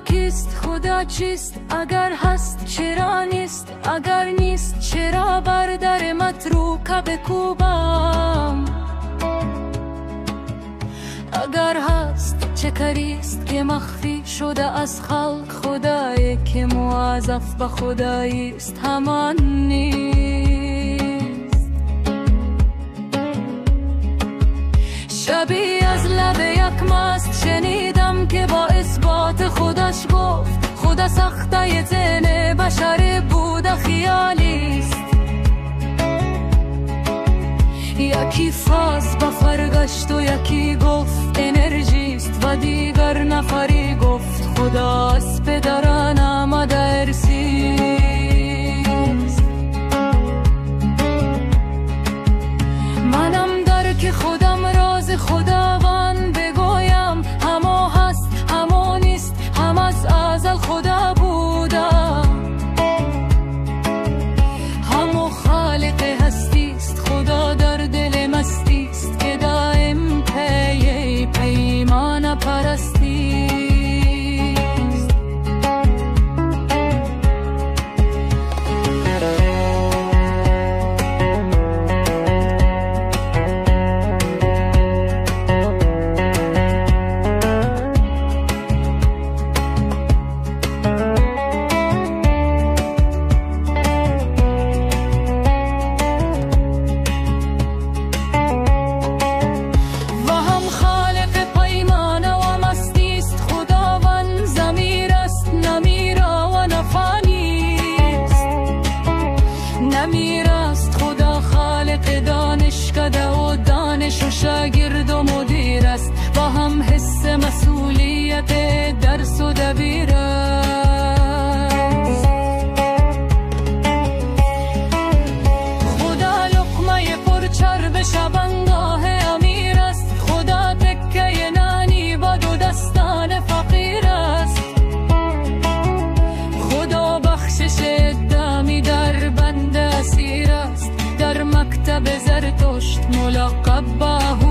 کیست؟ خدا چیست؟ اگر هست چرا نیست؟ اگر نیست چرا بر در متروکه بکوبم؟ اگر هست چه کریست که مخفی شده از خلق؟ خدایی که موظف به خداییست همان نیست. شبی از لب یک مست شنیدم که با اثبات خودش گفت خدا سخته ذهن بشر بوده خیالیست. یکی فاز به فرگشت و یکی گفت انرژیست و دیگر نفری گفت خداست پدران آمده ارسیست. منم در که خودم راز خداوند بگویم همو هست همو نیست هم از ازل خدا بودم. همو خالق هستیست خدا در دل مستیست که دائم پی پیمان پرستیست. و شاگرد و مدیر است با هم حس مسئولیت درس و دبیر است. خدا لقمه پرچرب شبانگاه امیر است. خدا تکه نانی با دو دستان فقیر است. خدا بخشش دمی در بند اسیر است. در مکتب زرتشت ملقب با